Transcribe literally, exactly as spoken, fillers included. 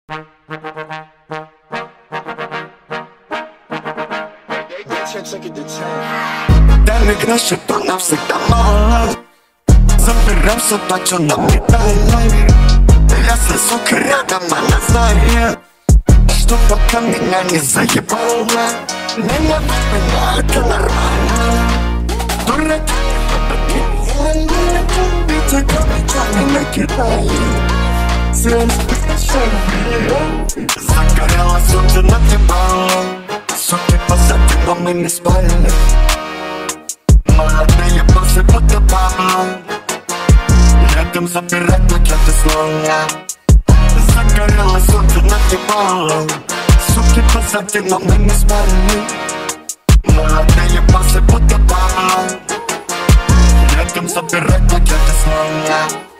Денег на счету навсегда мало. Заберем все то, что нам не дали. Если сука рядом, она знает, что пока меня не заебало. Меня меня это нормально. Дураки, биться кровичами накидали. Загорелась солнце над Тибалом. Суки позади, но мы не спали. Молодые боссы будто Пабло. Рядом забирать пакеты снова. Загорелось солнце над Тибалом. Суки позади, но мы не спали. Молодые боссы будто Пабло. Рядом забирать пакеты снова.